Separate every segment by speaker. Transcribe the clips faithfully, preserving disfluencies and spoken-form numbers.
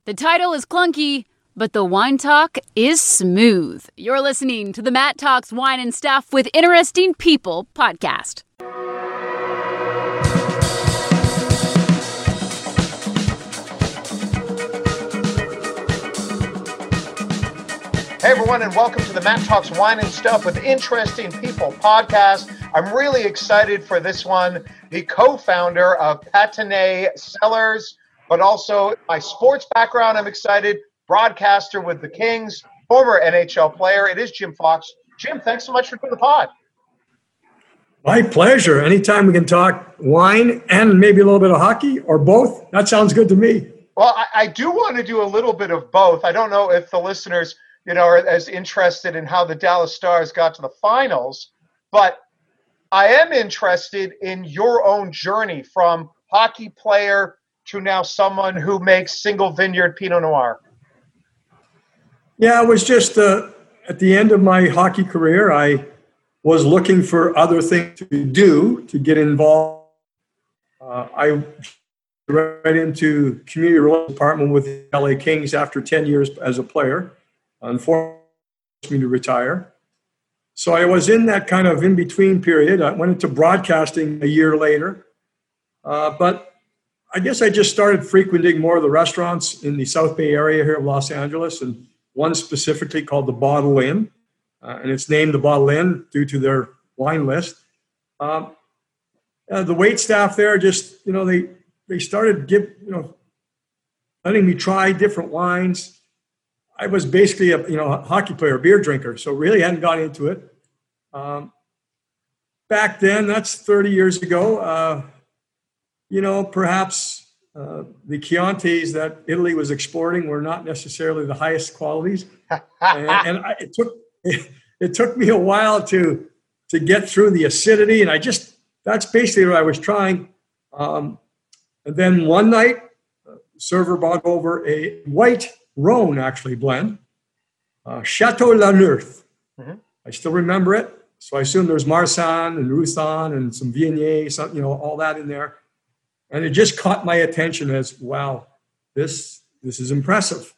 Speaker 1: The title is clunky, but the wine talk is smooth. You're listening to the Matt Talks Wine and Stuff with Interesting People podcast.
Speaker 2: Hey everyone, and welcome to the Matt Talks Wine and Stuff with Interesting People podcast. I'm really excited for this one. The co-founder of Patenay Cellars, but also my sports background, I'm excited. Broadcaster with the Kings, former N H L player. It is Jim Fox. Jim, thanks so much for doing the pod.
Speaker 3: My pleasure. Anytime we can talk wine and maybe a little bit of hockey or both, that sounds good to me.
Speaker 2: Well, I, I do want to do a little bit of both. I don't know if the listeners you know, are as interested in how the Dallas Stars got to the finals. But I am interested in your own journey from hockey player to now someone who makes single vineyard Pinot Noir.
Speaker 3: Yeah, it was just uh, at the end of my hockey career, I was looking for other things to do to get involved. Uh, I right into community relations department with the L A Kings after ten years as a player. Unfortunately, me to retire. So I was in that kind of in-between period. I went into broadcasting a year later. Uh, but I guess I just started frequenting more of the restaurants in the South Bay area here of Los Angeles, and one specifically called the Bottle Inn. Uh, and it's named the Bottle Inn due to their wine list. Um, uh, the wait staff there just, you know, they, they started give, you know, letting me try different wines. I was basically a you know a hockey player, a beer drinker, so really hadn't got into it. Um, back then, that's thirty years ago. Uh, you know, perhaps uh, the Chiantis that Italy was exporting were not necessarily the highest qualities, and, and I, it took it, it took me a while to to get through the acidity, and I just that's basically what I was trying. Um, and then one night, the server brought over a white Rhone, actually, blend. Uh, Chateau Laneuf. Mm-hmm. I still remember it. So I assume there's Marsanne and Roussanne and some Viognier, some, you know, all that in there. And it just caught my attention as, wow, this this is impressive.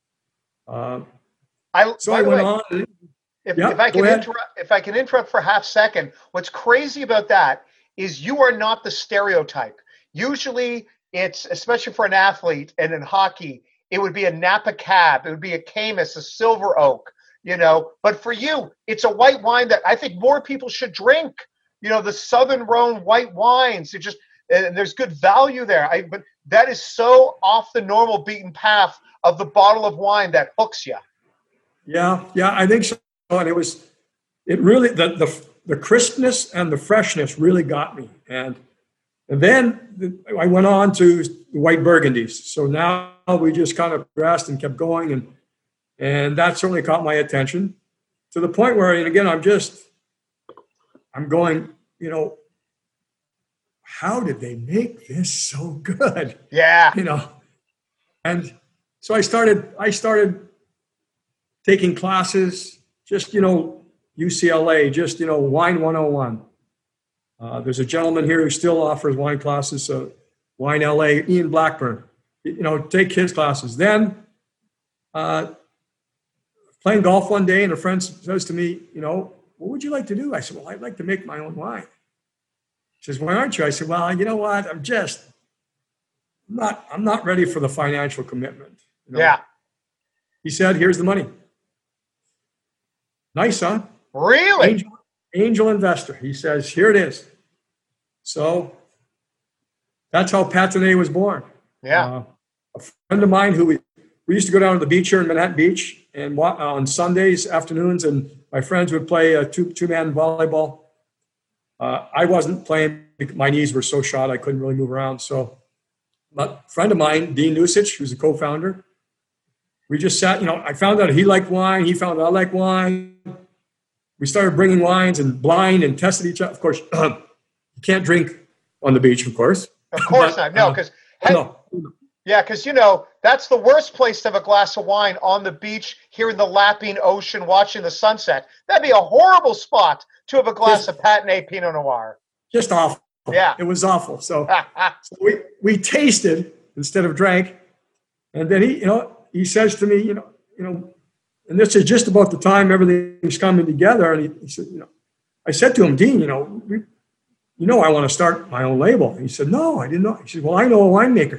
Speaker 3: Uh,
Speaker 2: I,
Speaker 3: so I went way, on. And,
Speaker 2: if,
Speaker 3: yeah,
Speaker 2: if, I can interrupt, if I can interrupt for a half second, what's crazy about that is you are not the stereotype. Usually it's, especially for an athlete and in hockey, it would be a Napa Cab. It would be a Caymus, a Silver Oak, you know. But for you, it's a white wine that I think more people should drink. You know, the Southern Rhone white wines. It just and there's good value there. I, but that is so off the normal beaten path of the bottle of wine that hooks you.
Speaker 3: Yeah, yeah, I think so. And it was, it really the the the crispness and the freshness really got me. And and then I went on to white Burgundies. So now we just kind of progressed and kept going. And, and that certainly caught my attention to the point where, and again, I'm just, I'm going, you know, how did they make this so good?
Speaker 2: Yeah.
Speaker 3: You know, and so I started, I started taking classes, just, you know, U C L A, just, you know, Wine one oh one. Uh, there's a gentleman here who still offers wine classes, uh, Wine L A, Ian Blackburn. You know, take his classes. Then uh, playing golf one day, and a friend says to me, you know, what would you like to do? I said, well, I'd like to make my own wine. He says, why aren't you? I said, well, you know what? I'm just I'm not, I'm not ready for the financial commitment. You know?
Speaker 2: Yeah.
Speaker 3: He said, here's the money. Nice, huh?
Speaker 2: Really?
Speaker 3: Angel, angel investor. He says, here it is. So that's how Patenay was born.
Speaker 2: Yeah.
Speaker 3: Uh, a friend of mine who we, we used to go down to the beach here in Manhattan Beach, and uh, on Sundays afternoons, and my friends would play a two, two-man volleyball. Uh, I wasn't playing. My knees were so shot I couldn't really move around. So a friend of mine, Dean Nusich, who's a co-founder, we just sat, you know, I found out he liked wine. He found out I liked wine. We started bringing wines and blind and tested each other. Of course, uh, you can't drink on the beach, of course.
Speaker 2: Of course
Speaker 3: but,
Speaker 2: not. No, because
Speaker 3: uh, no.
Speaker 2: Yeah, because, you know, that's the worst place to have a glass of wine, on the beach, hearing the lapping ocean, watching the sunset. That'd be a horrible spot to have a glass just, of Patenay Pinot Noir.
Speaker 3: Just awful.
Speaker 2: Yeah.
Speaker 3: It was awful. So, so we, we tasted instead of drank. And then he, you know, he says to me, you know, you know, and this is just about the time everything's coming together. And he, he said, you know, I said to him, Dean, you know, we, you know, I want to start my own label. And he said, no, I didn't know. He said, well, I know a winemaker.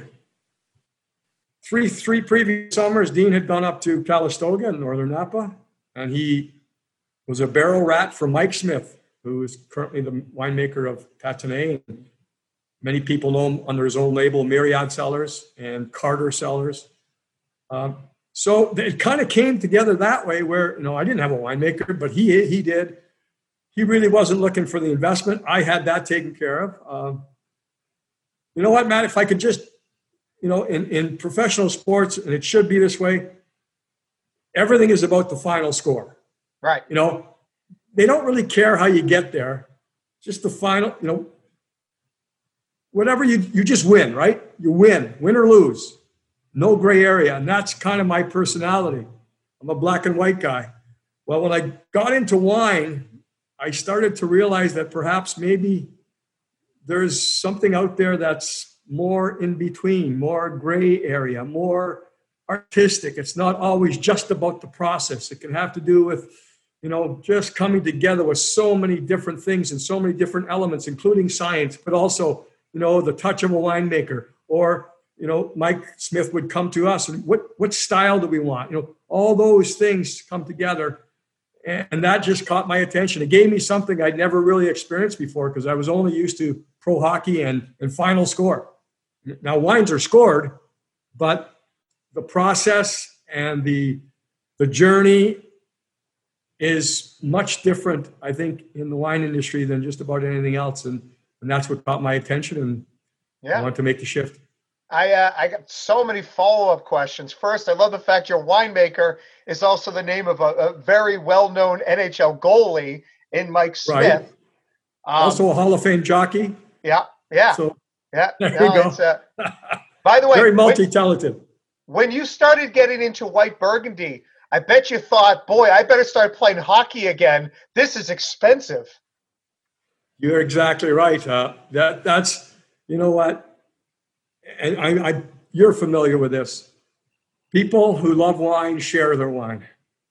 Speaker 3: Three, three previous summers, Dean had gone up to Calistoga in Northern Napa, and he was a barrel rat for Mike Smith, who is currently the winemaker of Patenay. Many people know him under his own label, Myriad Cellars and Carter Cellars. Um, so it kind of came together that way where, you know, I didn't have a winemaker, but he he did. He really wasn't looking for the investment. I had that taken care of. Um, you know what, Matt, if I could just, you know, in, in professional sports, and it should be this way, everything is about the final score.
Speaker 2: Right.
Speaker 3: You know, they don't really care how you get there. Just the final, you know, whatever you, you just win, right? You win, win or lose. No gray area. And that's kind of my personality. I'm a black and white guy. Well, when I got into wine, I started to realize that perhaps maybe there's something out there that's more in between, more gray area, more artistic. It's not always just about the process. It can have to do with, you know, just coming together with so many different things and so many different elements, including science, but also, you know, the touch of a winemaker. Or, you know, Mike Smith would come to us and what, what style do we want? You know, all those things come together. And that just caught my attention. It gave me something I'd never really experienced before because I was only used to pro hockey and, and final score. Now, wines are scored, but the process and the, the journey is much different, I think, in the wine industry than just about anything else. And, and that's what caught my attention, and yeah. I wanted to make the shift.
Speaker 2: I uh, I got so many follow-up questions. First, I love the fact your winemaker is also the name of a, a very well-known N H L goalie in Mike Smith. Right.
Speaker 3: Um, also a Hall of Fame jockey.
Speaker 2: Yeah, yeah,
Speaker 3: so,
Speaker 2: yeah.
Speaker 3: There
Speaker 2: no,
Speaker 3: you go.
Speaker 2: Uh, by the way,
Speaker 3: very multi-talented.
Speaker 2: When, when you started getting into white Burgundy, I bet you thought, boy, I better start playing hockey again. This is expensive.
Speaker 3: You're exactly right. Uh, that that's, you know what? And I, I, you're familiar with this. People who love wine share their wine.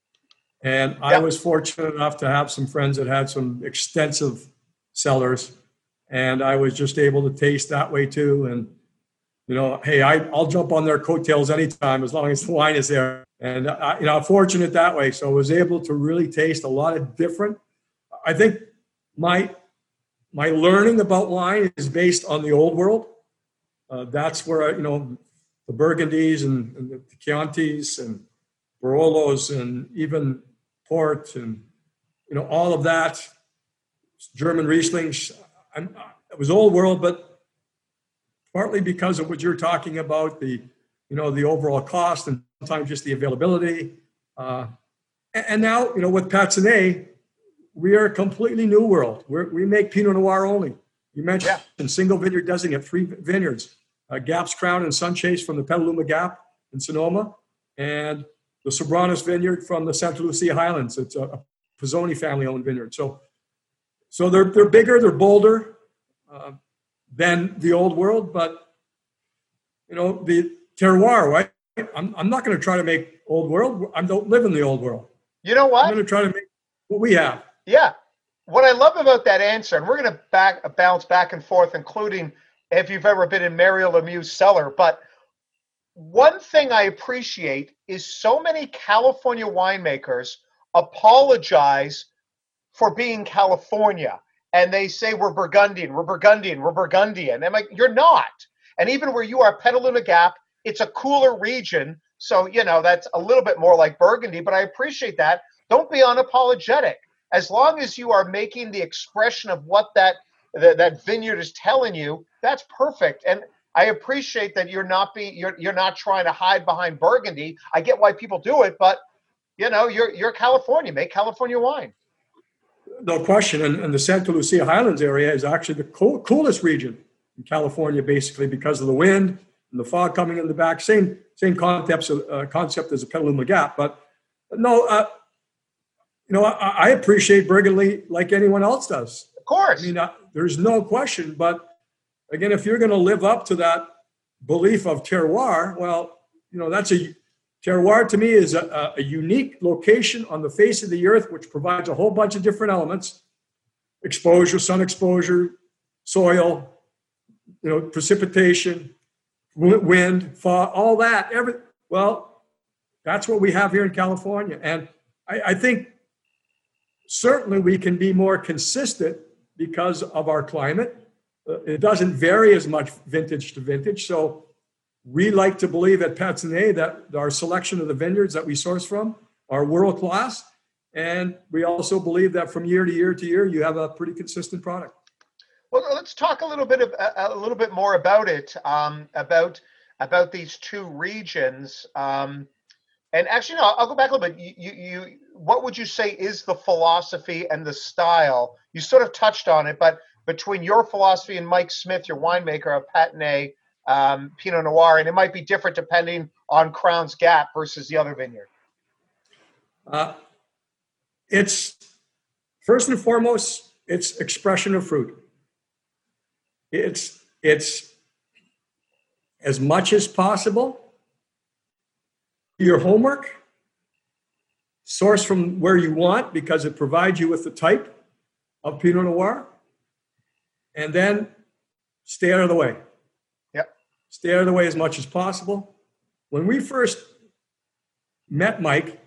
Speaker 3: And I yep. was fortunate enough to have some friends that had some extensive cellars. And I was just able to taste that way too. And, you know, hey, I, I'll jump on their coattails anytime as long as the wine is there. And, I, you know, I'm fortunate that way. So I was able to really taste a lot of different. I think my my learning about wine is based on the old world. Uh, that's where, I, you know, the Burgundies and, and the Chiantis and Barolos and even Port and, you know, all of that, German Rieslings. I'm, it was old world, but partly because of what you're talking about, the, you know, the overall cost and sometimes just the availability. Uh, and, and now, you know, with Patenay, we are a completely new world. We're, we make Pinot Noir only. You mentioned yeah. single vineyard designate, three vineyards, uh, Gap's Crown and Sunchase from the Petaluma Gap in Sonoma, and the Sobranos Vineyard from the Santa Lucia Highlands. It's a, a Pizzoni family-owned vineyard. So, so they're they're bigger, they're bolder uh, than the old world, but you know the terroir. Right? I'm I'm not going to try to make old world. I don't live in the old world.
Speaker 2: You know what?
Speaker 3: I'm going to try to make what we have.
Speaker 2: Yeah. What I love about that answer, and we're going to back bounce back and forth, including if you've ever been in Mario Lemieux's cellar. But one thing I appreciate is so many California winemakers apologize for being California. And they say, we're Burgundian, we're Burgundian, we're Burgundian. And I'm like, you're not. And even where you are, Petaluma Gap, it's a cooler region. So, you know, that's a little bit more like Burgundy, but I appreciate that. Don't be unapologetic. As long as you are making the expression of what that that, that vineyard is telling you, that's perfect. And I appreciate that you're not be you're you're not trying to hide behind Burgundy. I get why people do it, but you know, you're you're California. Make California wine.
Speaker 3: No question. And, and the Santa Lucia Highlands area is actually the cool, coolest region in California, basically because of the wind and the fog coming in the back. Same same concepts uh, concept as the Petaluma Gap, but no. Uh, You know, I, I appreciate Burgundy like anyone else does.
Speaker 2: Of course.
Speaker 3: I mean, uh, there's no question. But again, if you're going to live up to that belief of terroir, well, you know, that's a terroir to me is a, a unique location on the face of the earth, which provides a whole bunch of different elements: exposure, sun exposure, soil, you know, precipitation, wind, fog, all that. Every well, that's what we have here in California, and I, I think certainly we can be more consistent because of our climate. Uh, it doesn't vary as much vintage to vintage, so we like to believe at Patinets that our selection of the vineyards that we source from are world class, and we also believe that from year to year to year, you have a pretty consistent product.
Speaker 2: Well, let's talk a little bit of, a, a little bit more about it, um, about about these two regions. Um, and actually, no, I'll go back a little bit. You, you, you, what would you say is the philosophy and the style? You sort of touched on it, but between your philosophy and Mike Smith, your winemaker of Patinets um, Pinot Noir, and it might be different depending on Crown's Gap versus the other vineyard.
Speaker 3: Uh, it's first and foremost, it's expression of fruit. It's it's as much as possible your homework, source from where you want because it provides you with the type of Pinot Noir, and then stay out of the way.
Speaker 2: Yep.
Speaker 3: Stay out of the way as much as possible. When we first met Mike,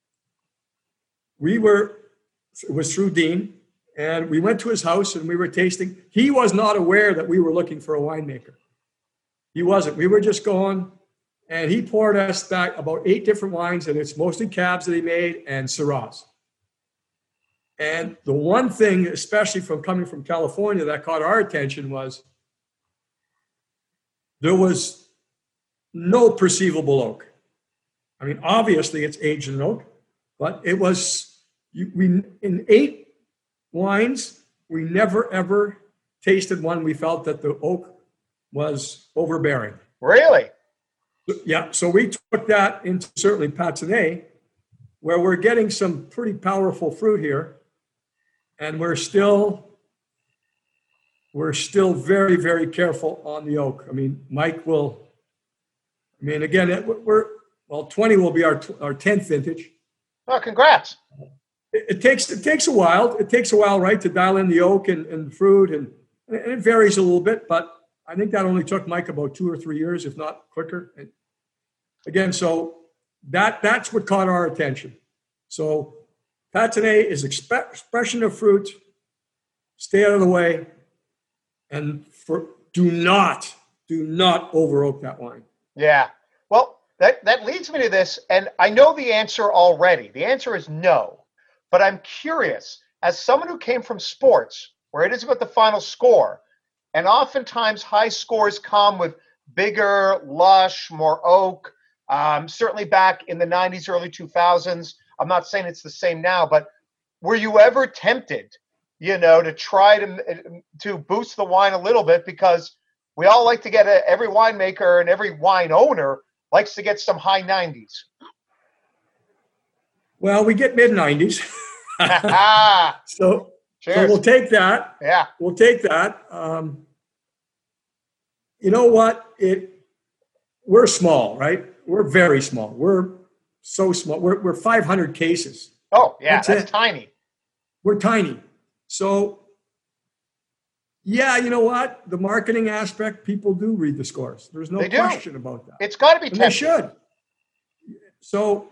Speaker 3: we were, it was through Dean, and we went to his house and we were tasting. He was not aware that we were looking for a winemaker. He wasn't. We were just going, and he poured us back about eight different wines, and it's mostly cabs that he made and Syrahs. And the one thing, especially from coming from California, that caught our attention was there was no perceivable oak. I mean, obviously it's aged in oak, but it was, we in eight wines, we never ever tasted one we felt that the oak was overbearing.
Speaker 2: Really?
Speaker 3: Yeah, so we took that into certainly Patinets, where we're getting some pretty powerful fruit here, and we're still we're still very, very careful on the oak. I mean, Mike will, I mean, again, we're, well, twenty will be our our tenth vintage.
Speaker 2: Oh, congrats.
Speaker 3: It, it takes it takes a while. It takes a while, right, to dial in the oak and, and fruit, and, and it varies a little bit, but I think that only took Mike about two or three years, if not quicker. And again, so that that's what caught our attention. So Patinets is exp- expression of fruit, stay out of the way, and for do not, do not over oak that wine.
Speaker 2: Yeah. Well, that, that leads me to this, and I know the answer already. The answer is no. But I'm curious, as someone who came from sports, where it is about the final score, and oftentimes high scores come with bigger, lush, more oak. Um, certainly back in the nineties, early two thousands. I'm not saying it's the same now, but were you ever tempted, you know, to try to to boost the wine a little bit? Because we all like to get a, every winemaker and every wine owner likes to get some high nineties.
Speaker 3: Well, we get mid nineties. so, so we'll take that.
Speaker 2: Yeah.
Speaker 3: We'll take that. Um, you know what? It we're small, right? We're very small. We're so small. We're we're five hundred cases.
Speaker 2: Oh, yeah, that's, that's tiny.
Speaker 3: We're tiny. So, yeah, you know what? The marketing aspect, people do read the scores. There's no question about that.
Speaker 2: It's got to be tempting.
Speaker 3: They should. So,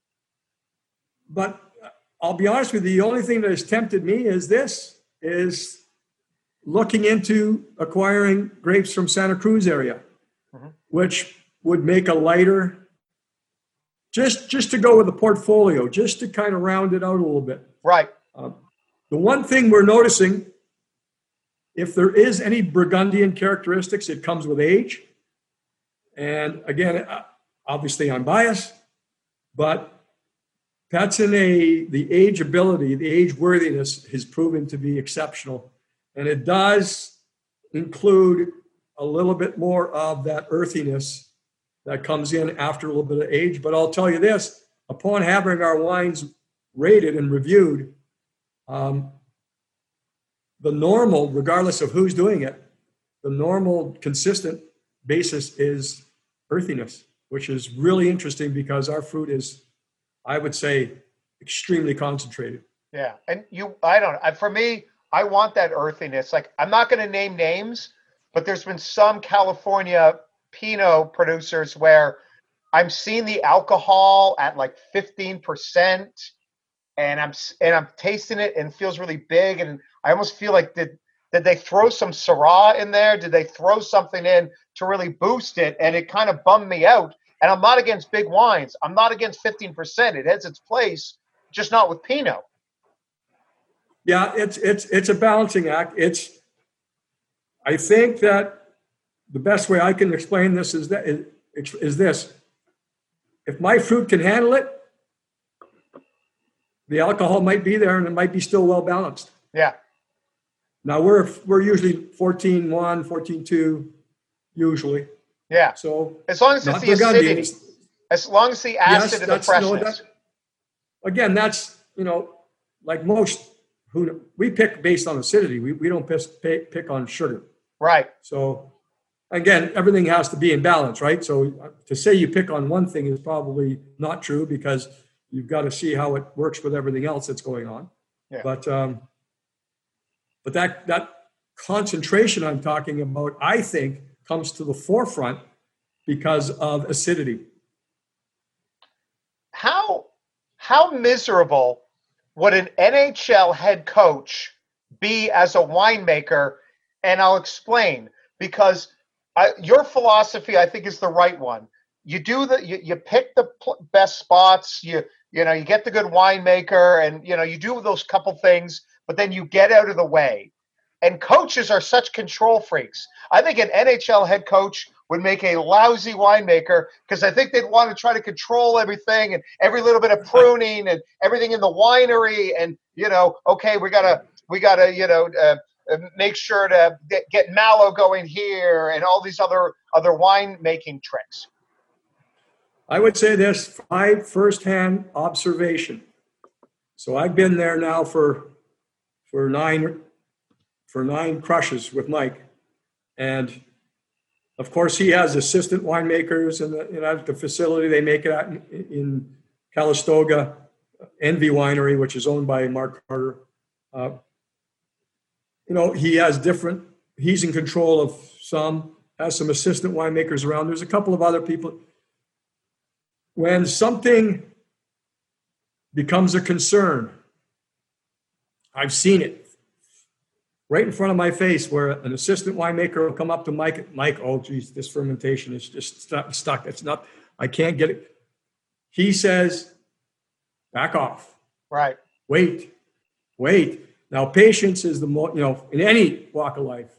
Speaker 3: but I'll be honest with you, the only thing that has tempted me is this, is looking into acquiring grapes from Santa Cruz area, mm-hmm. which would make a lighter, just, just to go with the portfolio, just to kind of round it out a little bit.
Speaker 2: Right.
Speaker 3: Um, the one thing we're noticing, if there is any Burgundian characteristics, it comes with age. And again, obviously I'm biased, but Patinets, the age ability, the age worthiness has proven to be exceptional. And it does include a little bit more of that earthiness that comes in after a little bit of age. But I'll tell you this, upon having our wines rated and reviewed, um, the normal, regardless of who's doing it, the normal consistent basis is earthiness. which is really interesting because our fruit is, I would say, extremely concentrated.
Speaker 2: Yeah. And you, I don't know. For me, I want that earthiness. Like, I'm not going to name names, but there's been some California Pinot producers where I'm seeing the alcohol at like fifteen percent, and I'm and I'm tasting it and it feels really big, and I almost feel like did did they throw some Syrah in there? Did they throw something in to really boost it? And it kind of bummed me out. And I'm not against big wines. I'm not against fifteen percent. It has its place, just not with Pinot.
Speaker 3: Yeah, it's it's it's a balancing act. It's I think that the best way I can explain this is that is, is this. If my fruit can handle it, the alcohol might be there and it might be still well balanced.
Speaker 2: Yeah.
Speaker 3: Now we're we're usually fourteen one, fourteen two, usually.
Speaker 2: Yeah.
Speaker 3: So
Speaker 2: as long as it's the acidity, as long as the acid
Speaker 3: yes,
Speaker 2: and the freshness.
Speaker 3: No, that, again, that's, you know, like most who we pick based on acidity. We we don't pick pick on sugar.
Speaker 2: Right.
Speaker 3: So again, everything has to be in balance, right? So to say you pick on one thing is probably not true because you've got to see how it works with everything else that's going on.
Speaker 2: Yeah.
Speaker 3: But um, but that that concentration I'm talking about, I think, comes to the forefront because of acidity.
Speaker 2: How how miserable would an N H L head coach be as a winemaker? And I'll explain, because I, your philosophy, I think, is the right one. You do the you, you pick the pl- best spots. You you know you get the good winemaker, and you know you do those couple things, but then you get out of the way. And coaches are such control freaks. I think an N H L head coach would make a lousy winemaker because I think they'd want to try to control everything and every little bit of pruning and everything in the winery. And you know, okay, we gotta we gotta you know. Uh, make sure to get, get mallow going here and all these other other wine making tricks.
Speaker 3: I would say this, my firsthand observation. So I've been there now for for nine for nine crushes with Mike, and of course he has assistant winemakers and the, you know, the facility they make it at in, in Calistoga, Envy Winery, which is owned by Mark Carter. Uh, You know, he has different, he's in control of some, has some assistant winemakers around. There's a couple of other people. When something becomes a concern, I've seen it right in front of my face where an assistant winemaker will come up to Mike, Mike, oh, geez, this fermentation is just stuck. stuck. It's not, I can't get it. He says, back off.
Speaker 2: Right.
Speaker 3: Wait, wait. Now, patience is the more, you know, in any walk of life.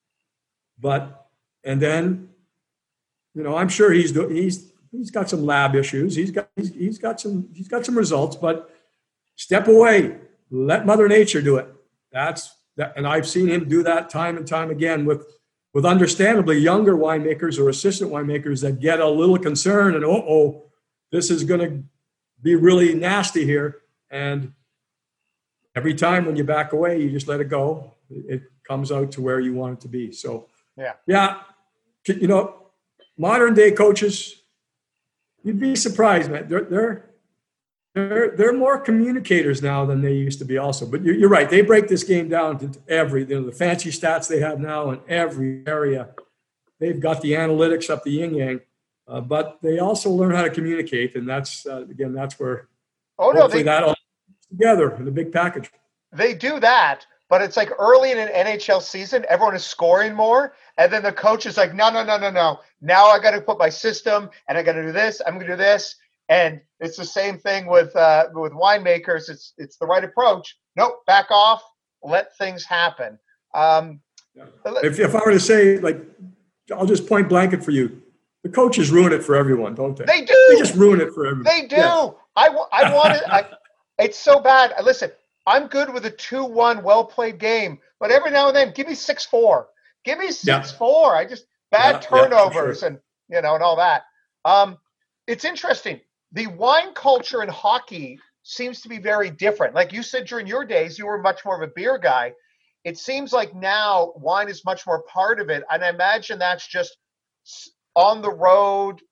Speaker 3: But, and then, you know, I'm sure he's doing, he's, he's got some lab issues. He's got, he's, he's got some, he's got some results, but step away, let Mother Nature do it. That's that. And I've seen him do that time and time again with, with understandably younger winemakers or assistant winemakers that get a little concerned and, oh, oh, this is going to be really nasty here. And every time when you back away, you just let it go. It comes out to where you want it to be. So,
Speaker 2: yeah,
Speaker 3: yeah, you know, modern day coaches, you'd be surprised, man. They're they're they're they're more communicators now than they used to be. Also, but you're, you're right. They break this game down to every, you know, the fancy stats they have now in every area. They've got the analytics up the yin yang, uh, but they also learn how to communicate, and that's uh, again, that's where
Speaker 2: oh no,
Speaker 3: hopefully
Speaker 2: they-
Speaker 3: that all together in a big package.
Speaker 2: They do that, but it's like early in an N H L season, everyone is scoring more, and then the coach is like, no, no, no, no, no. Now I got to put my system, and I got to do this. I'm going to do this, and it's the same thing with uh, with winemakers. It's it's the right approach. Nope, back off. Let things happen. Um,
Speaker 3: if if I were to say, like, I'll just point blanket for you. The coaches ruin it for everyone, don't they?
Speaker 2: They do.
Speaker 3: They just ruin it for everyone.
Speaker 2: They do.
Speaker 3: Yes.
Speaker 2: I I wanted. I, it's so bad. Listen. I'm good with a two one well-played game, but every now and then, give me six four. Give me six four. I just bad
Speaker 3: yeah,
Speaker 2: turnovers
Speaker 3: yeah, sure.
Speaker 2: and, you know, and all that. Um, it's interesting. The wine culture in hockey seems to be very different. Like you said, during your days, you were much more of a beer guy. It seems like now wine is much more part of it. And I imagine that's just on the road,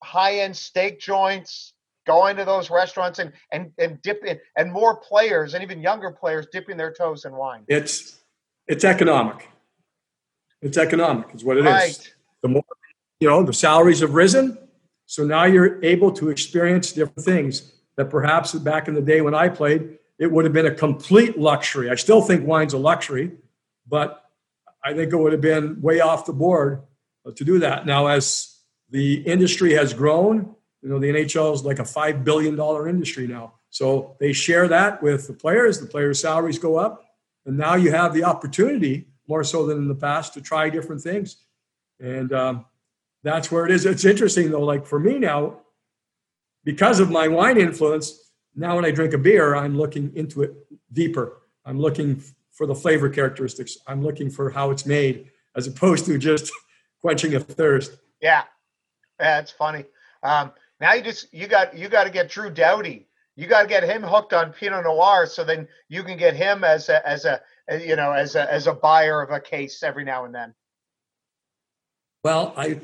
Speaker 2: high-end steak joints, going to those restaurants and and and dipping, and more players and even younger players dipping their toes in wine.
Speaker 3: It's it's economic. It's economic is what it
Speaker 2: Right.
Speaker 3: is. The more, you know, the salaries have risen, so now you're able to experience different things that perhaps back in the day when I played, it would have been a complete luxury. I still think wine's a luxury, but I think it would have been way off the board to do that. Now, as the industry has grown, you know, the N H L is like a five billion dollars industry now. So they share that with the players. The players' salaries go up. And now you have the opportunity, more so than in the past, to try different things. And um, that's where it is. It's interesting, though, like for me now, because of my wine influence, now when I drink a beer, I'm looking into it deeper. I'm looking for the flavor characteristics. I'm looking for how it's made, as opposed to just quenching a thirst.
Speaker 2: Yeah, yeah, it's funny. Um, now you just you got you got to get Drew Doughty. You got to get him hooked on Pinot Noir, so then you can get him as a as a you know as a as a buyer of a case every now and then.
Speaker 3: Well, I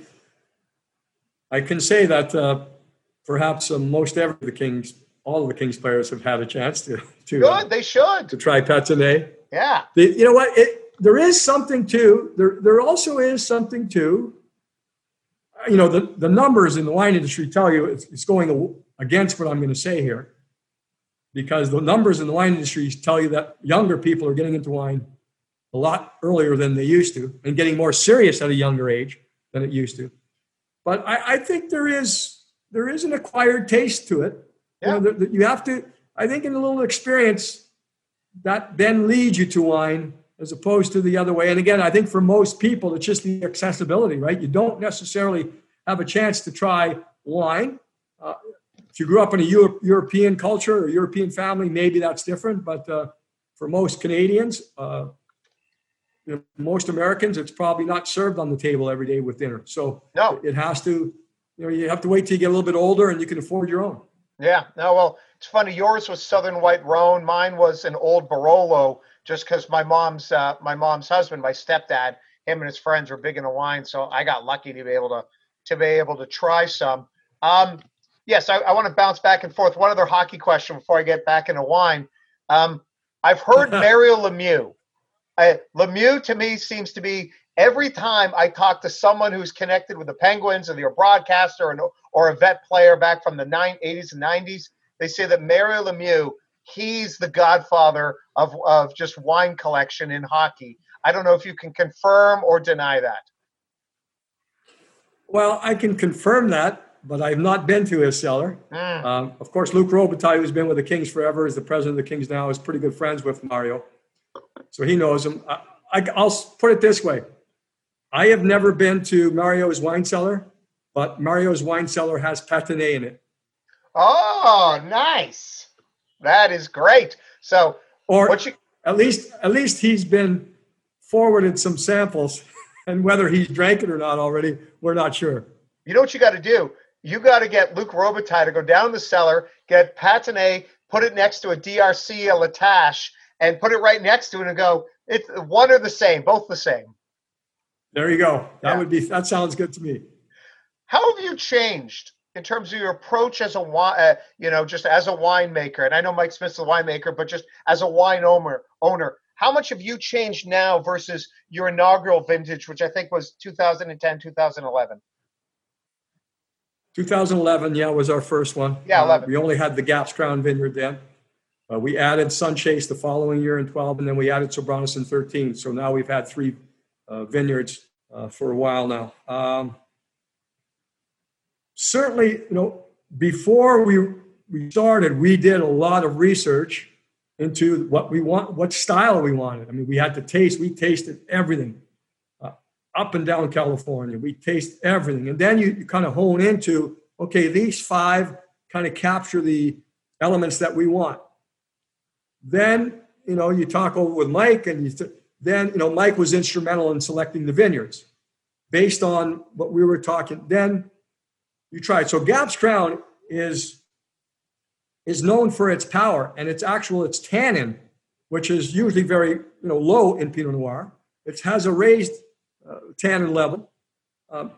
Speaker 3: I can say that uh, perhaps uh, most every of the Kings, all of the Kings players have had a chance to to
Speaker 2: Good,
Speaker 3: uh,
Speaker 2: they should.
Speaker 3: to try Patinais.
Speaker 2: Yeah,
Speaker 3: The, you know what? It, there is something too. There there also is something too. You know, the, the numbers in the wine industry tell you it's, it's going against what I'm going to say here, because the numbers in the wine industry tell you that younger people are getting into wine a lot earlier than they used to, and getting more serious at a younger age than it used to. But I, I think there is there is an acquired taste to it.
Speaker 2: Yeah.
Speaker 3: You know, that you have to. I think in a little experience, that then leads you to wine as opposed to the other way. And again, I think for most people, it's just the accessibility, right? You don't necessarily have a chance to try wine. Uh, if you grew up in a Euro- European culture or European family, maybe that's different. But uh, for most Canadians, uh, you know, most Americans, it's probably not served on the table every day with dinner. So
Speaker 2: no,
Speaker 3: it has to, you know, you have to wait till you get a little bit older and you can afford your own.
Speaker 2: yeah, no. Well, it's funny. Yours was Southern White Rhone. Mine was an old Barolo. Just because my mom's uh, my mom's husband, my stepdad, him and his friends were big into wine, so I got lucky to be able to to be able to try some. Um, yes, I, I want to bounce back and forth. One other hockey question before I get back into wine. Um, I've heard Mario Lemieux. I, Lemieux to me seems to be, every time I talk to someone who's connected with the Penguins, or a broadcaster or, an, or a vet player back from the eighties and nineties, they say that Mario Lemieux, he's the godfather of, of just wine collection in hockey. I don't know if you can confirm or deny that.
Speaker 3: Well, I can confirm that, but I've not been to his cellar.
Speaker 2: Mm.
Speaker 3: Um, of course, Luc Robitaille, who's been with the Kings forever, is the president of the Kings now, is pretty good friends with Mario. So he knows him. I, I, I'll put it this way. I have never been to Mario's wine cellar, but Mario's wine cellar has Patinais in it.
Speaker 2: Oh, nice. That is great. So,
Speaker 3: Or
Speaker 2: what you,
Speaker 3: at least at least he's been forwarded some samples, and whether he's drank it or not already, we're not sure.
Speaker 2: you know what you got to do? You got to get Luc Robitaille to go down the cellar, get Patinais, put it next to a D R C, a Latache, and put it right next to it and go, it's one or the same, both the same.
Speaker 3: There you go. That
Speaker 2: Yeah.
Speaker 3: would be. That sounds good to me.
Speaker 2: How have you changed in terms of your approach as a wine, uh, you know, just as a winemaker? And I know Mike Smith's a winemaker, but just as a wine owner, owner, how much have you changed now versus your inaugural vintage, which I think was two thousand ten, two thousand eleven?
Speaker 3: two thousand eleven, yeah, was our first one.
Speaker 2: Yeah,
Speaker 3: Uh,
Speaker 2: eleven.
Speaker 3: we only had the Gaps Crown Vineyard then. Uh, we added Sunchase the following year in twelve, and then we added Sobranos in thirteen. So now we've had three uh, vineyards uh, for a while now. Um, certainly, you know, before we we started, we did a lot of research into what we want, what style we wanted. I mean, we had to taste. We tasted everything uh, up and down California. We taste everything, and then you, you kind of hone into, okay, these five kind of capture the elements that we want. Then, you know, you talk over with Mike, and you t- then, you know, Mike was instrumental in selecting the vineyards based on what we were talking. Then you try it. So Gaps Crown is is known for its power and its actual, its tannin, which is usually very, you know, low in Pinot Noir. It has a raised uh, tannin level. Um,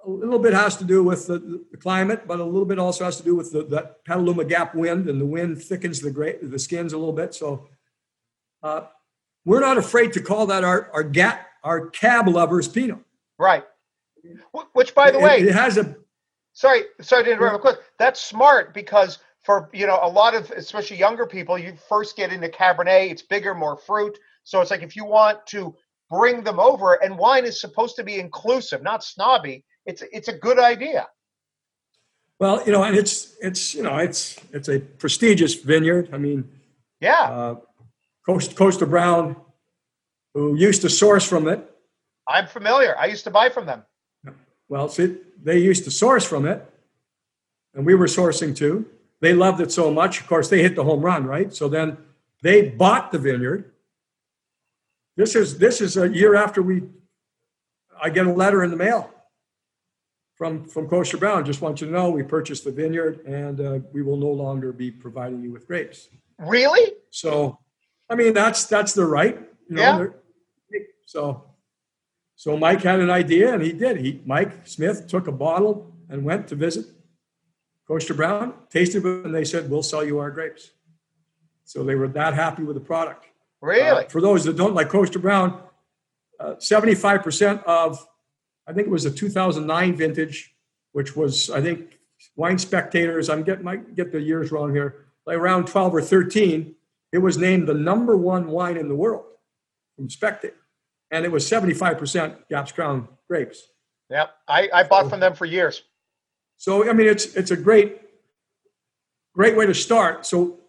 Speaker 3: a little bit has to do with the, the climate, but a little bit also has to do with the, the Petaluma Gap wind, and the wind thickens the gra- the skins a little bit. So uh, we're not afraid to call that our our gap our cab lovers Pinot.
Speaker 2: Right. Which, by the
Speaker 3: it,
Speaker 2: way,
Speaker 3: it has a.
Speaker 2: Sorry, sorry to interrupt real quick. That's smart because for, you know, a lot of, especially younger people, you first get into Cabernet, it's bigger, more fruit. So it's like if you want to bring them over, and wine is supposed to be inclusive, not snobby, it's it's a good idea.
Speaker 3: Well, you know, and it's it's you know it's it's a prestigious vineyard. I mean,
Speaker 2: yeah,
Speaker 3: uh, Coast Costa Brown, who used to source from it.
Speaker 2: I'm familiar. I used to buy from them.
Speaker 3: Well, see, they used to source from it, and we were sourcing too. They loved it so much. Of course, they hit the home run, right? So then they bought the vineyard. This is this is a year after we. I get a letter in the mail from from Costa Brown. Just want you to know we purchased the vineyard, and uh, we will no longer be providing you with grapes.
Speaker 2: Really?
Speaker 3: So, I mean, that's that's the right. You know,
Speaker 2: yeah.
Speaker 3: So. So Mike had an idea, and he did. He Mike Smith took a bottle and went to visit Costa Brown, tasted it, and they said, "We'll sell you our grapes." So they were that happy with the product.
Speaker 2: Really?
Speaker 3: Uh, for those that don't like Costa Brown, uh, seventy-five percent of, I think it was a two thousand nine vintage, which was, I think, Wine Spectators, I'm getting might get the years wrong here, like around twelve or thirteen, it was named the number one wine in the world from Spectator. And it was seventy-five percent Gaps Crown grapes.
Speaker 2: Yep, I, I bought from them for years.
Speaker 3: So, I mean, it's it's a great, great way to start. So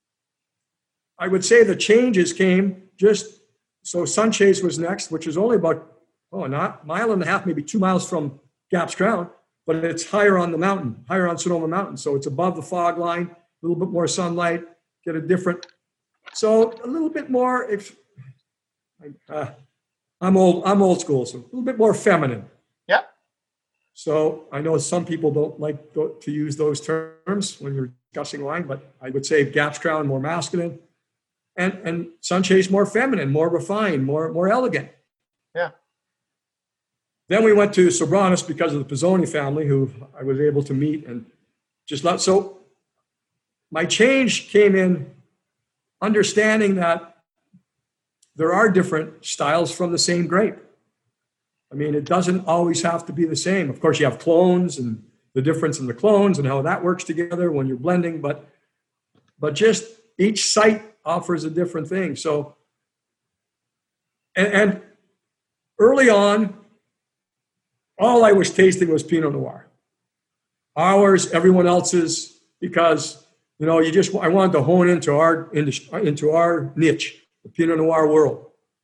Speaker 3: I would say the changes came just, so Sunchase was next, which is only about, oh, not mile and a half, maybe two miles from Gaps Crown, but it's higher on the mountain, higher on Sonoma Mountain. So it's above the fog line, a little bit more sunlight, get a different, so a little bit more, if, uh, I'm old. I'm old school, so a little bit more feminine.
Speaker 2: Yeah.
Speaker 3: So I know some people don't like to use those terms when you're discussing wine, but I would say Gaps Crown more masculine, and and Sunchase more feminine, more refined, more more elegant.
Speaker 2: Yeah.
Speaker 3: Then we went to Sobranos because of the Pizzoni family, who I was able to meet and just love. So my change came in understanding that there are different styles from the same grape. I mean, it doesn't always have to be the same. Of course, you have clones and the difference in the clones and how that works together when you're blending, but but just each site offers a different thing. So, and, and early on, all I was tasting was Pinot Noir. Ours, everyone else's, because, you know, you just, I wanted to hone into our, into, into our niche, the Pinot Noir world.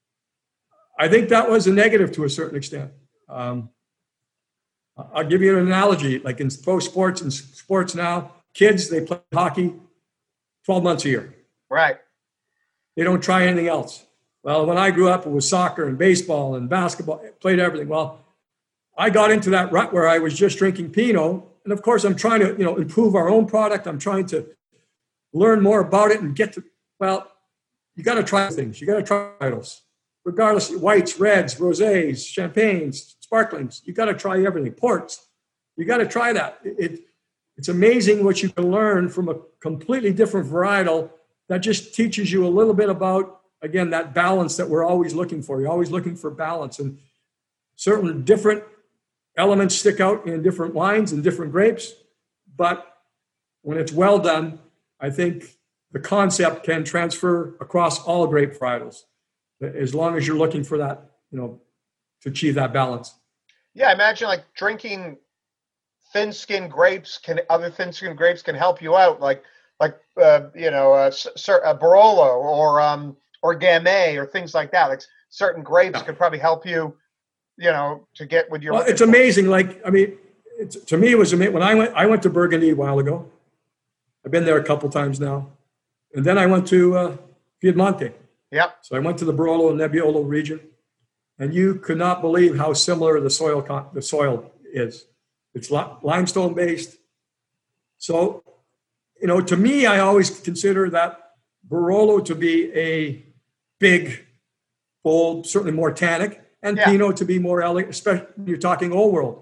Speaker 3: I think that was a negative to a certain extent. Um, I'll give you an analogy. Like in pro sports and sports now, kids, they play hockey twelve months a year.
Speaker 2: Right.
Speaker 3: They don't try anything else. Well, when I grew up, it was soccer and baseball and basketball, played everything. Well, I got into that rut where I was just drinking Pinot. And of course, I'm trying to, you know, improve our own product. I'm trying to learn more about it and get to, well, you got to try things. You got to try titles, regardless of whites, reds, rosés, champagnes, sparklings. You got to try everything. Ports. You got to try that. It, it, it's amazing what you can learn from a completely different varietal that just teaches you a little bit about, again, that balance that we're always looking for. You're always looking for balance, and certain different elements stick out in different wines and different grapes. But when it's well done, I think the concept can transfer across all grape varietals, as long as you're looking for that, you know, to achieve that balance.
Speaker 2: Yeah, imagine like drinking thin-skinned grapes. Can other thin-skinned grapes can help you out, like like uh, you know, uh, uh, Barolo or um, or Gamay or things like that. Like certain grapes yeah. could probably help you, you know, to get what you're.
Speaker 3: Well, it's amazing. Like I mean, it's, to me, it was amazing when I went. I went to Burgundy a while ago. I've been there a couple times now. And then I went to uh, Piedmonte.
Speaker 2: Yep.
Speaker 3: So I went to the Barolo and Nebbiolo region, and you could not believe how similar the soil con- the soil is. It's li- limestone based. So, you know, to me, I always consider that Barolo to be a big, bold, certainly more tannic, and
Speaker 2: yeah.
Speaker 3: Pinot to be more elegant, especially when you're talking old world.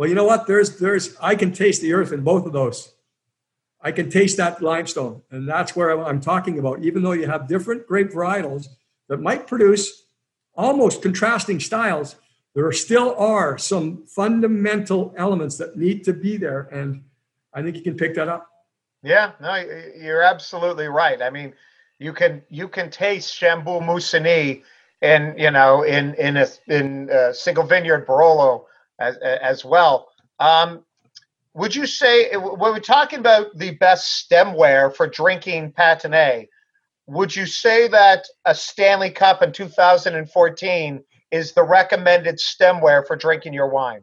Speaker 3: Well, you know what? There's, there's, I can taste the earth in both of those. I can taste that limestone. And that's where I'm talking about. Even though you have different grape varietals that might produce almost contrasting styles, there still are some fundamental elements that need to be there. And I think you can pick that up.
Speaker 2: Yeah, no, you're absolutely right. I mean, you can you can taste Chamboul Moussigny in you know in in a in a single vineyard Barolo as as well. Um, would you say when we're talking about the best stemware for drinking Patenay, would you say that a Stanley Cup in two thousand fourteen is the recommended stemware for drinking your wine?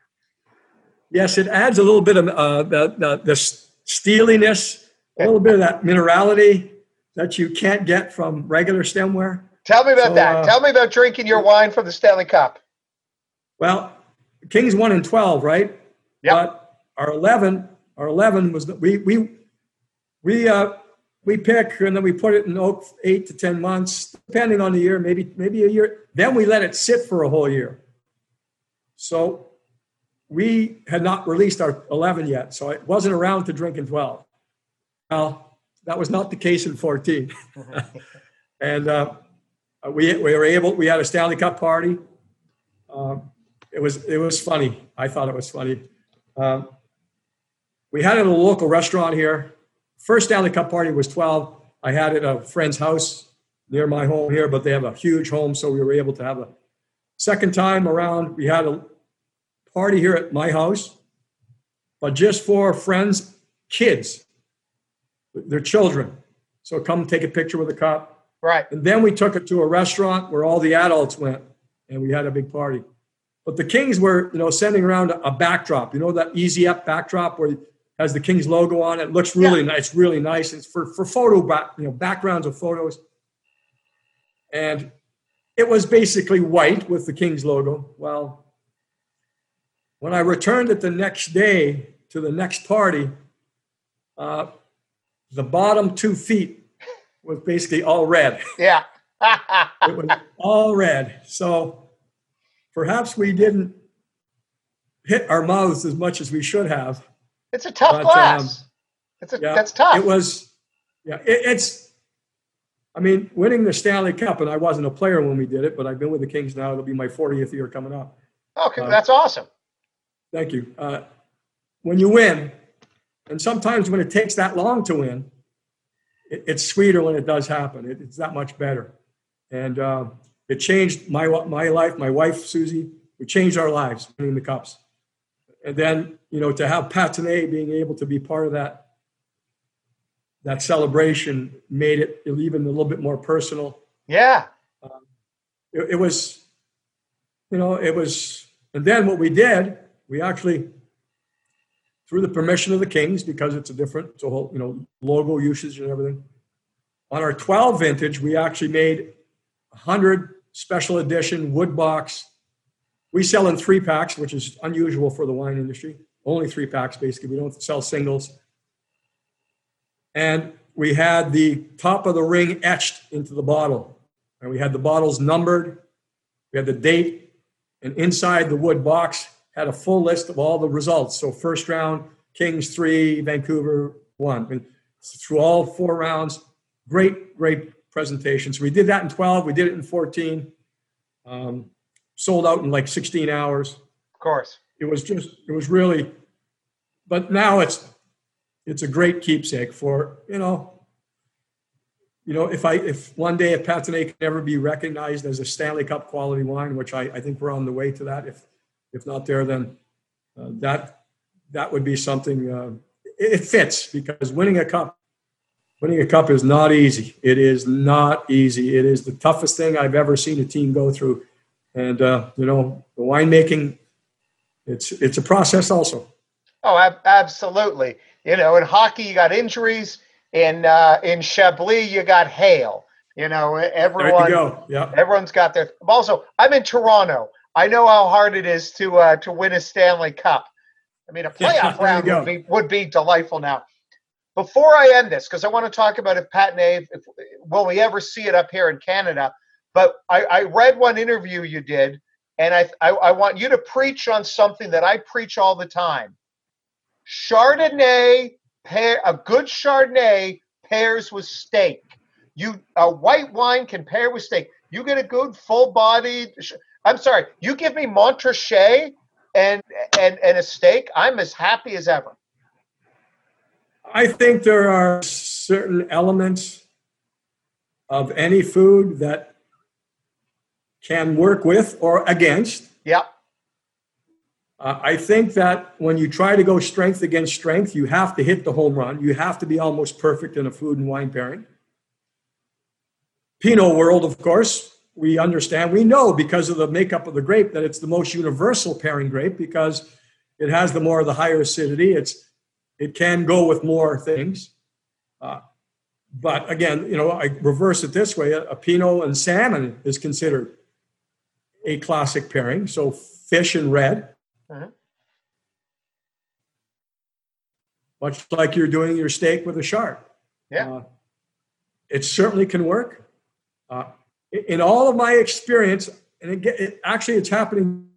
Speaker 3: Yes, it adds a little bit of uh, the, the the steeliness, a little bit of that minerality that you can't get from regular stemware.
Speaker 2: Tell me about
Speaker 3: so,
Speaker 2: that.
Speaker 3: Uh,
Speaker 2: Tell me about drinking your wine from the Stanley Cup.
Speaker 3: Well, Kings won in twelve, right?
Speaker 2: Yeah.
Speaker 3: But our eleven, our eleven was the, we we we uh we pick and then we put it in oak eight to ten months, depending on the year, maybe maybe a year. Then we let it sit for a whole year. So we had not released our eleven yet, so it wasn't around to drink in twelve. Well, that was not the case in fourteen. and uh, we we were able. We had a Stanley Cup party. Um, it was it was funny. I thought it was funny. Um, we had it at a local restaurant here. First Stanley Cup party was twelve. I had it at a friend's house near my home here, but they have a huge home, so we were able to have a second time around. We had a party here at my house, but just for friends, kids, their children. So come take a picture with a cup.
Speaker 2: Right.
Speaker 3: And then we took it to a restaurant where all the adults went, and we had a big party. But the Kings were, you know, sending around a backdrop. You know that Easy Up backdrop where it has the Kings logo on it. It looks really yeah. nice, really nice. It's for for photo, back, you know, backgrounds of photos. And it was basically white with the Kings logo. Well, when I returned it the next day to the next party, uh, the bottom two feet was basically all red.
Speaker 2: Yeah.
Speaker 3: It was all red. So perhaps we didn't hit our mouths as much as we should have.
Speaker 2: It's a tough
Speaker 3: but,
Speaker 2: glass.
Speaker 3: Um,
Speaker 2: it's a,
Speaker 3: yeah,
Speaker 2: that's tough.
Speaker 3: It was, yeah, it, it's, I mean, winning the Stanley Cup, and I wasn't a player when we did it, but I've been with the Kings now. It'll be my fortieth year coming up.
Speaker 2: Okay,
Speaker 3: uh,
Speaker 2: that's awesome.
Speaker 3: Thank you. Uh, when you win, and sometimes when it takes that long to win, it, it's sweeter when it does happen. It, it's that much better. And uh, it changed my my life, my wife, Susie. We changed our lives winning the Cups. And then, you know, to have Patenay being able to be part of that, that celebration made it even a little bit more personal.
Speaker 2: Yeah.
Speaker 3: Um, it, it was, you know, it was, and then what we did, we actually, through the permission of the Kings, because it's a different, it's a whole, you know, logo usage and everything. On our twelve vintage, we actually made one hundred special edition wood box. We sell in three packs, which is unusual for the wine industry. Only three packs, basically. We don't sell singles. And we had the top of the ring etched into the bottle. And we had the bottles numbered. We had the date. And inside the wood box had a full list of all the results. So first round, Kings three, Vancouver one. And through all four rounds, great, great presentations. We did that in twelve. We did it in fourteen. Um, sold out in like sixteen hours.
Speaker 2: Of course.
Speaker 3: It was just, it was really, but now it's, it's a great keepsake for, you know, you know, if I, if one day if Patenay can ever be recognized as a Stanley Cup quality wine, which I, I think we're on the way to that. If, if not there, then uh, that, that would be something, uh, it, it fits because winning a cup, winning a cup is not easy. It is not easy. It is the toughest thing I've ever seen a team go through. And, uh, you know, the winemaking, it's, it's a process also.
Speaker 2: Oh, ab- absolutely. You know, in hockey, you got injuries. In uh, in Chablis, you got hail. You know, everyone.
Speaker 3: There you go. Yeah.
Speaker 2: Everyone's got their. Also, I'm in Toronto. I know how hard it is to uh, to win a Stanley Cup. I mean, a playoff
Speaker 3: yeah,
Speaker 2: round would be would be delightful. Now, before I end this, because I want to talk about if Patenay, if will we ever see it up here in Canada? But I, I read one interview you did, and I, I I want you to preach on something that I preach all the time. Chardonnay pair a good Chardonnay pairs with steak. You a white wine can pair with steak. You get a good full-bodied. I'm sorry. You give me Montrachet and and and a steak. I'm as happy as ever.
Speaker 3: I think there are certain elements of any food that can work with or against.
Speaker 2: Yeah.
Speaker 3: Uh, I think that when you try to go strength against strength, you have to hit the home run. You have to be almost perfect in a food and wine pairing. Pinot world, of course, we understand, we know because of the makeup of the grape that it's the most universal pairing grape because it has the more of the higher acidity. It's it can go with more things. Uh, but again, you know, I reverse it this way. A, a Pinot and salmon is considered a classic pairing. So fish and red.
Speaker 2: Uh-huh.
Speaker 3: Much like you're doing your steak with a chard.
Speaker 2: Yeah.
Speaker 3: Uh, it certainly can work. Uh, in all of my experience, and it, it, actually it's happening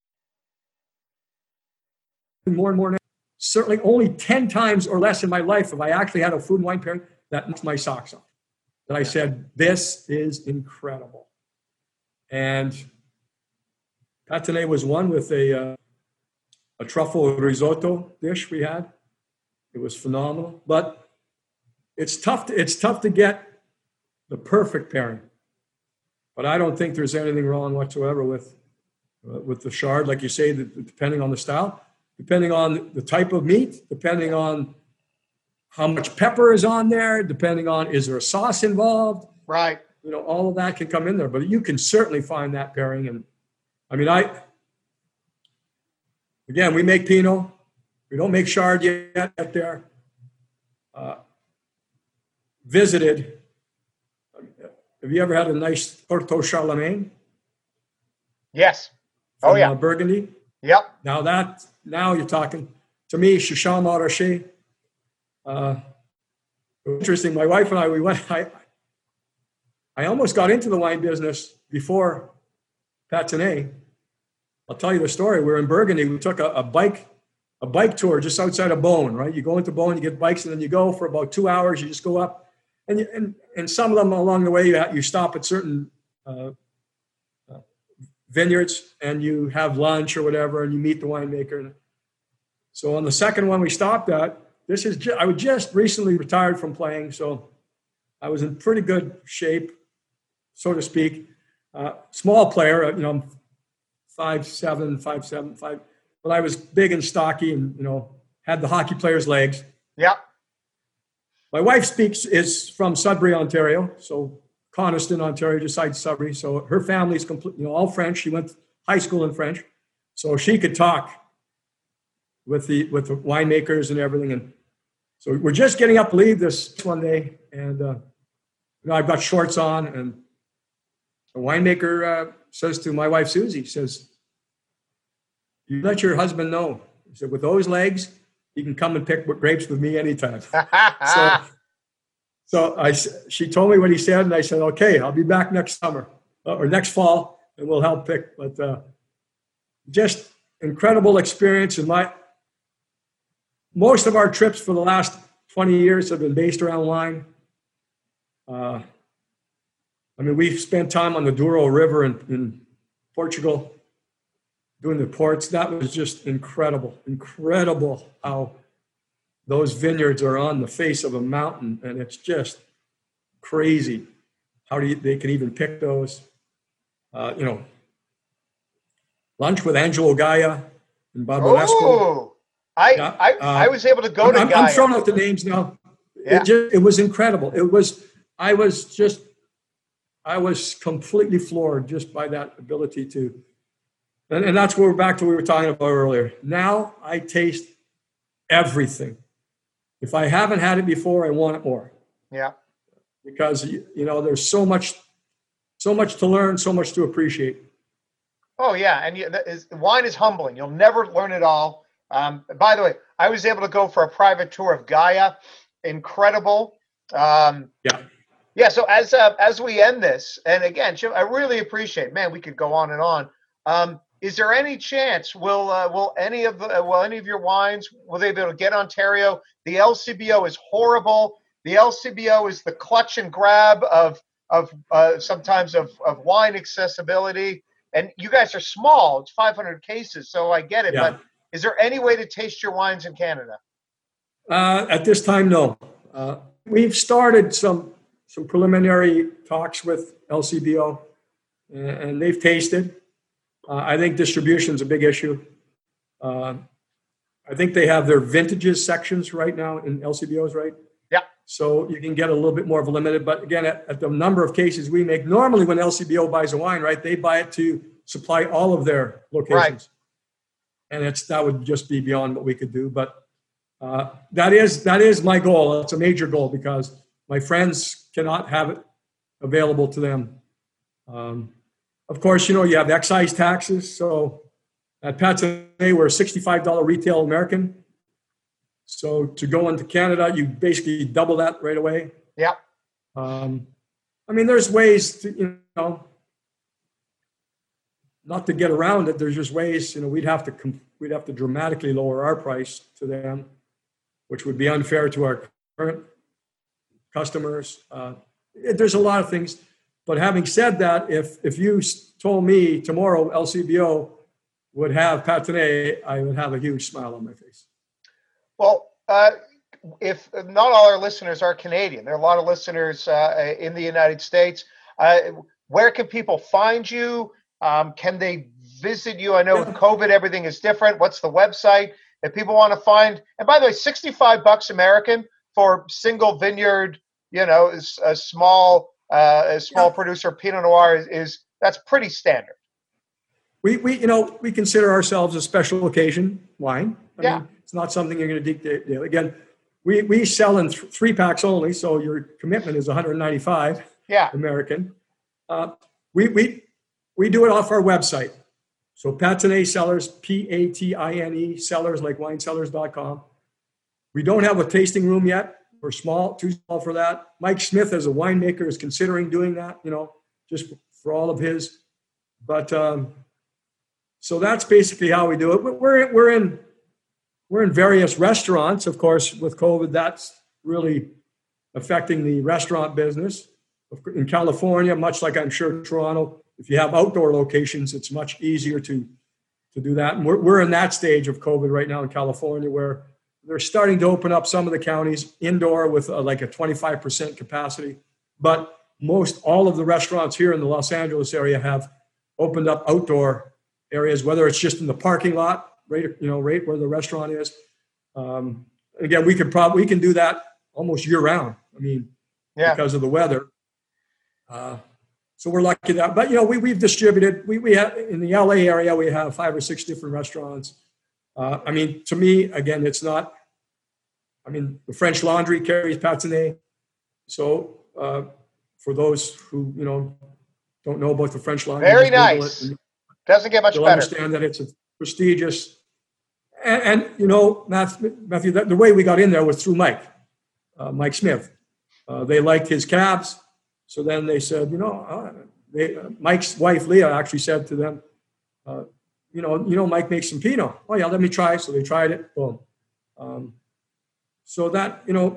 Speaker 3: more and more now. Certainly only ten times or less in my life have I actually had a food and wine pairing that knocked my socks off. That I said, this is incredible. And Patinette was one with a, uh, a truffle risotto dish we had. It was phenomenal. But it's tough to, it's tough to get the perfect pairing. But I don't think there's anything wrong whatsoever with, uh, with the chard, like you say, the, depending on the style. Depending on the type of meat, depending on how much pepper is on there, depending on is there a sauce involved.
Speaker 2: Right.
Speaker 3: You know, all of that can come in there, but you can certainly find that pairing. And I mean, I, again, we make Pinot. We don't make chard yet there. Uh, visited. Have you ever had a nice Porto Charlemagne?
Speaker 2: Yes.
Speaker 3: From,
Speaker 2: oh, yeah.
Speaker 3: Uh, Burgundy?
Speaker 2: Yep.
Speaker 3: Now that, now you're talking. To me, Chacham Montrachet. Uh, interesting. My wife and I, we went, I, I almost got into the wine business before Patinette. I'll tell you the story. We were in Burgundy. We took a, a bike, a bike tour just outside of Beaune, right? You go into Beaune, you get bikes, and then you go for about two hours. You just go up. And, you, and, and some of them along the way, you, you stop at certain uh, vineyards and you have lunch or whatever, and you meet the winemaker. So on the second one we stopped at, this is just, I was just recently retired from playing, so I was in pretty good shape, so to speak. Uh, small player, you know, I'm five seven, five seven, five, but I was big and stocky, and you know, had the hockey player's legs.
Speaker 2: Yeah.
Speaker 3: My wife speaks is from Sudbury, Ontario, so Coniston, Ontario, just outside Sudbury. So her family's complete, you know, all French. She went to high school in French, so she could talk with the with the winemakers and everything. And so we're just getting up to leave this one day, and uh, you know, I've got shorts on, and the winemaker uh, says to my wife Susie, says, "You let your husband know." He said, "With those legs, he can come and pick grapes with me anytime." so. So I, she told me what he said, and I said, okay, I'll be back next summer uh, or next fall, and we'll help pick. But uh, just incredible experience. And my most of our trips for the last twenty years have been based around wine. Uh, I mean, we've spent time on the Douro River in, in Portugal doing the ports. That was just incredible, incredible how those vineyards are on the face of a mountain, and it's just crazy how do you, they can even pick those. Uh, you know, lunch with Angelo Gaia and Barbaresco.
Speaker 2: Oh, I,
Speaker 3: yeah.
Speaker 2: I,
Speaker 3: uh,
Speaker 2: I was able to go
Speaker 3: I'm,
Speaker 2: to
Speaker 3: I'm,
Speaker 2: Gaia.
Speaker 3: I'm throwing out the names now.
Speaker 2: Yeah.
Speaker 3: It, just, it was incredible. It was, I was just, I was completely floored just by that ability to, and, and that's where we're back to what we were talking about earlier. Now I taste everything. If I haven't had it before, I want it more.
Speaker 2: Yeah.
Speaker 3: Because, you know, there's so much, so much to learn, so much to appreciate.
Speaker 2: Oh, yeah. And you, that is, wine is humbling. You'll never learn it all. Um, by the way, I was able to go for a private tour of Gaia. Incredible. Um,
Speaker 3: yeah.
Speaker 2: Yeah. So as uh, as we end this, and again, Jim, I really appreciate, man, we could go on and on. Um, is there any chance will uh, will any of the, uh, will any of your wines will they be able to get Ontario? The L C B O is horrible. The L C B O is the clutch and grab of of uh, sometimes of of wine accessibility. And you guys are small; it's five hundred cases, so I get it.
Speaker 3: Yeah.
Speaker 2: But is there any way to taste your wines in Canada?
Speaker 3: Uh, at this time, no. Uh, we've started some some preliminary talks with L C B O, and, and they've tasted. Uh, I think distribution is a big issue. Uh, I think they have their vintages sections right now in L C B Os, right?
Speaker 2: Yeah.
Speaker 3: So you can get a little bit more of a limited, but again, at, at the number of cases we make, normally when L C B O buys a wine, right, they buy it to supply all of their locations.
Speaker 2: Right.
Speaker 3: And it's that would just be beyond what we could do. But uh, that is that is my goal. It's a major goal because my friends cannot have it available to them. Um, Of course, you know, you have excise taxes. So at Patenay, we're a sixty-five dollars retail American. So to go into Canada, you basically double that right away.
Speaker 2: Yeah.
Speaker 3: Um, I mean, there's ways to, you know, not to get around it. There's just ways, you know, we'd have to, we'd have to dramatically lower our price to them, which would be unfair to our current customers. Uh, there's a lot of things. But having said that, if if you told me tomorrow L C B O would have Patenay, I would have a huge smile on my face.
Speaker 2: Well, uh, if not all our listeners are Canadian, there are a lot of listeners uh, in the United States. Uh, where can people find you? Um, can they visit you? I know with COVID, everything is different. What's the website? If people want to find, and by the way, sixty-five bucks American for single vineyard, you know, a small Uh, a small yeah. producer Pinot Noir is, is that's pretty standard.
Speaker 3: We we you know we consider ourselves a special occasion wine. I
Speaker 2: yeah,
Speaker 3: mean, it's not something you're going to dictate. Again, we we sell in th- three packs only, so your commitment is one hundred ninety-five.
Speaker 2: Yeah,
Speaker 3: American. Uh, we we we do it off our website. So Patenay Cellars, P A T I N E Cellars, like wine cellars dot com. We don't have a tasting room yet. We're small, too small for that. Mike Smith, as a winemaker, is considering doing that, you know, just for all of his. But um, so that's basically how we do it. We're we're in we're in various restaurants, of course. With COVID, that's really affecting the restaurant business in California. Much like I'm sure Toronto, if you have outdoor locations, it's much easier to to do that. And we're we're in that stage of COVID right now in California, where they're starting to open up some of the counties indoor with uh, like a twenty-five percent capacity. But most all of the restaurants here in the Los Angeles area have opened up outdoor areas, whether it's just in the parking lot, right, you know, right where the restaurant is. Um, again, we could probably, we can do that almost year round. I mean, yeah. because of the weather. Uh, so we're lucky that, but you know, we, we've distributed, we, we have in the L A area, we have five or six different restaurants. Uh, I mean, to me, again, it's not, I mean, the French Laundry carries Patenay. So uh, for those who, you know, don't know about the French Laundry.
Speaker 2: Very nice. Doesn't get much
Speaker 3: you'll
Speaker 2: better.
Speaker 3: Understand that it's a prestigious. And, and you know, Matthew, the, the way we got in there was through Mike, uh, Mike Smith. Uh, they liked his cabs. So then they said, you know, uh, they, uh, Mike's wife, Leah, actually said to them, uh, You know, you know, Mike makes some Pinot. Oh yeah, let me try. So they tried it. Boom. Um, so that, you know,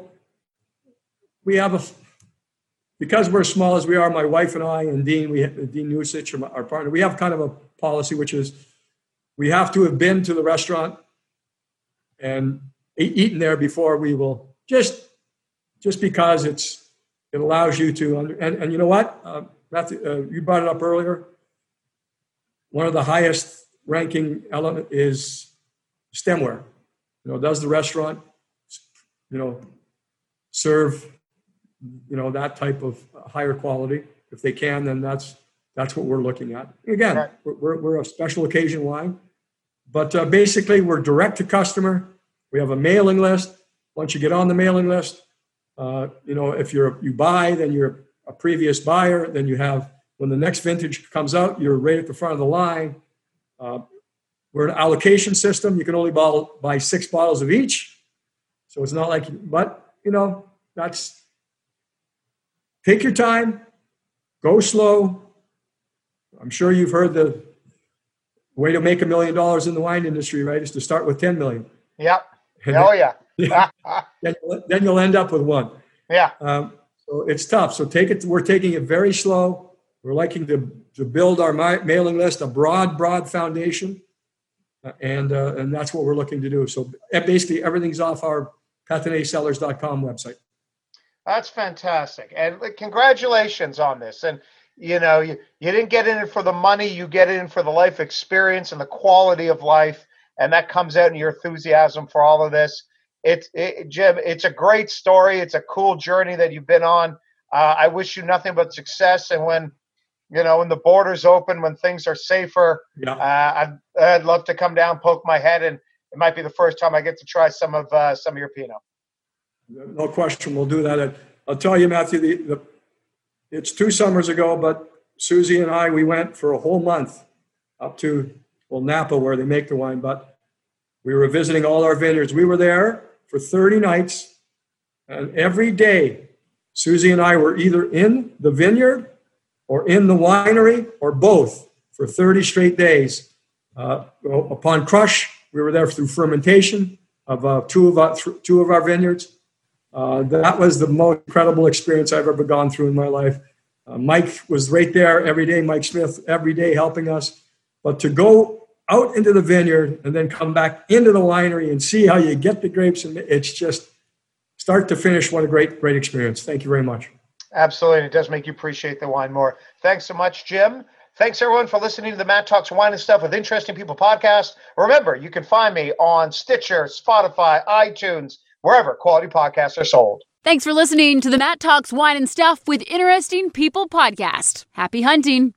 Speaker 3: we have a, because we're as small as we are, my wife and I and Dean, we Dean Newsich, our partner, we have kind of a policy, which is we have to have been to the restaurant and eaten there before we will just, just because it's, it allows you to, under, and, and you know what, uh, Matthew, uh, you brought it up earlier. One of the highest ranking element is stemware. You know, does the restaurant, you know, serve, you know, that type of higher quality? If they can, then that's that's what we're looking at. Again, right. we're we're a special occasion wine, but uh, basically we're direct to customer. We have a mailing list. Once you get on the mailing list, uh, you know, if you're you buy, then you're a previous buyer. Then you have when the next vintage comes out, you're right at the front of the line. Uh, we're an allocation system. You can only bottle, buy six bottles of each. So it's not like, but, you know, that's, take your time, go slow. I'm sure you've heard the way to make a million dollars in the wine industry, right, is to start with ten million.
Speaker 2: Yep.
Speaker 3: And
Speaker 2: Oh, yeah.
Speaker 3: then, then you'll end up with one.
Speaker 2: Yeah.
Speaker 3: Um, so it's tough. So take it. We're taking it very slow. We're liking to, to build our ma- mailing list, a broad, broad foundation. Uh, and uh, and that's what we're looking to do. So basically everything's off our patenay cellars dot com website.
Speaker 2: That's fantastic. And congratulations on this. And, you know, you, you didn't get in it for the money. You get in for the life experience and the quality of life. And that comes out in your enthusiasm for all of this. It's, it, Jim, it's a great story. It's a cool journey that you've been on. Uh, I wish you nothing but success. And when, you know, when the borders open, when things are safer,
Speaker 3: yeah.
Speaker 2: uh, I'd, I'd love to come down, poke my head, and it might be the first time I get to try some of uh, some of your Pinot.
Speaker 3: No question, we'll do that. I'll tell you, Matthew, the, the, it's two summers ago, but Susie and I, we went for a whole month up to, well, Napa, where they make the wine, but we were visiting all our vineyards. We were there for thirty nights, and every day, Susie and I were either in the vineyard or in the winery or both for thirty straight days. Uh, upon crush, we were there through fermentation of uh, two of our, th- two of our vineyards. Uh, that was the most incredible experience I've ever gone through in my life. Uh, Mike was right there every day, Mike Smith, every day helping us. But to go out into the vineyard and then come back into the winery and see how you get the grapes, and it's just start to finish, what a great, great experience. Thank you very much.
Speaker 2: Absolutely. It does make you appreciate the wine more. Thanks so much, Jim. Thanks, everyone, for listening to the Matt Talks Wine and Stuff with Interesting People podcast. Remember, you can find me on Stitcher, Spotify, iTunes, wherever quality podcasts are sold.
Speaker 1: Thanks for listening to the Matt Talks Wine and Stuff with Interesting People podcast. Happy hunting.